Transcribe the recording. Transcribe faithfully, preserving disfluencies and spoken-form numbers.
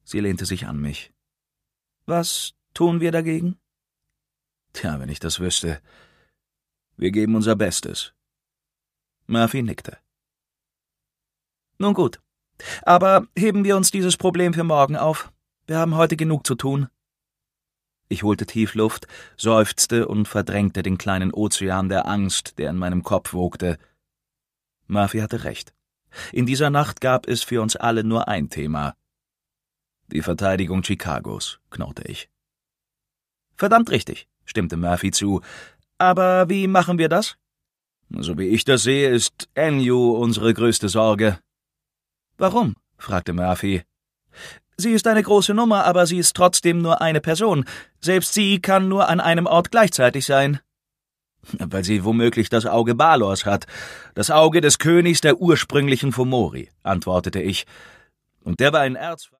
Sie lehnte sich an mich. »Was tun wir dagegen?« »Tja, wenn ich das wüsste. Wir geben unser Bestes.« Murphy nickte. »Nun gut. Aber heben wir uns dieses Problem für morgen auf. Wir haben heute genug zu tun.« Ich holte tief Luft, seufzte und verdrängte den kleinen Ozean der Angst, der in meinem Kopf wogte. Murphy hatte recht. In dieser Nacht gab es für uns alle nur ein Thema. »Die Verteidigung Chicagos«, knurrte ich. »Verdammt richtig«, stimmte Murphy zu. »Aber wie machen wir das?« »So wie ich das sehe, ist Anju unsere größte Sorge.« »Warum?« fragte Murphy. »Sie ist eine große Nummer, aber sie ist trotzdem nur eine Person. Selbst sie kann nur an einem Ort gleichzeitig sein.« »Weil sie womöglich das Auge Balors hat, das Auge des Königs der ursprünglichen Fomori«, antwortete ich. »Und der war ein Erz...«